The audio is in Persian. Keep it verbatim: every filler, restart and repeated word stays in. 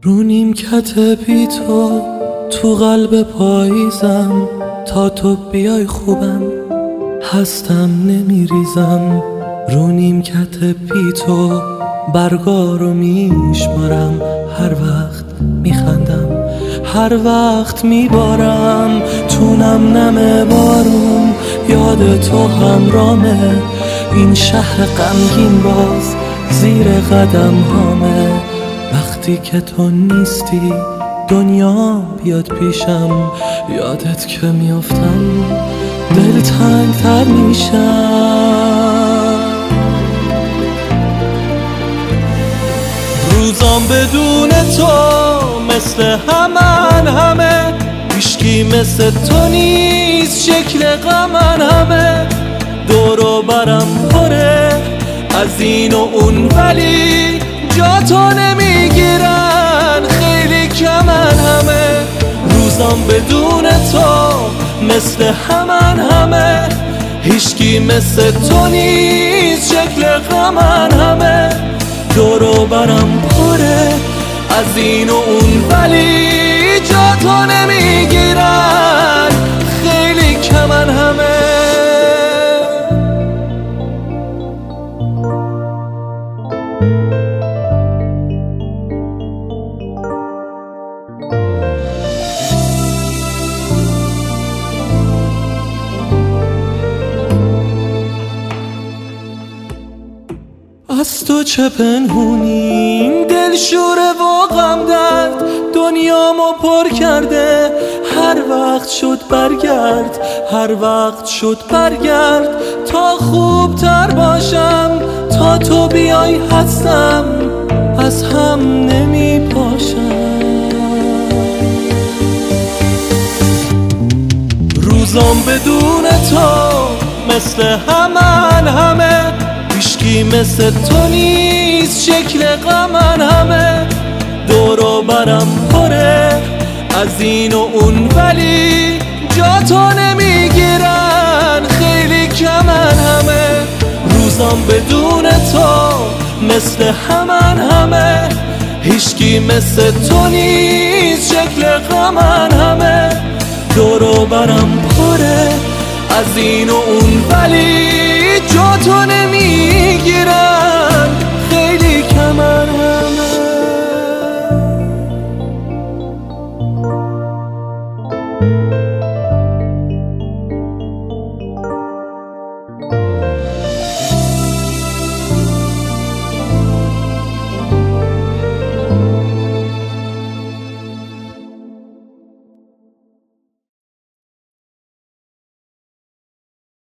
رو نیمکت بی تو تو قلب پاییزم، تا تو بیای خوبم هستم نمیریزم. رو نیمکت بی تو برگارو میشمارم، هر وقت میخندم هر وقت میبارم. تو نم نم بارون یاد تو همرامه، این شهر غمگین باز زیر قدم هامه. وقتی که تو نیستی دنیا بیاد پیشم، یادت که میافتم دل تنگ تر میشم. روزام بدون تو مثل همن همه، هیچکی مثل تو نیست شکل غمن همه. دورو برم پره از این و اون ولی جا تو نمیگیرن، خیلی کمن همه. روزام بدون تو مثل همن همه، هیچکی مثل تو نیست شکل غمن همه. دورو برم پره از این و اون ولی جا تو نمیگیرن، خیلی کمن همه. از تو چه پنهونی دل شوره و غم درد، دنیامو پر کرده. هر وقت شد برگرد هر وقت شد برگرد، تا خوب تر باشم تا تو بیای هستم از هم نمی پاشم. روزام بدون تو مثل همن همه، هیچکی مثل تو نیست شکل غمن همه. دورو برم پره از این و اون ولی جا تو نمیگیرن، خیلی کمن همه. روزام بدون تو مثل همن همه، هیچکی مثل تو نیست شکل غمن همه. دورو برم پره از این و اون ولی جا تو نمیگیرن.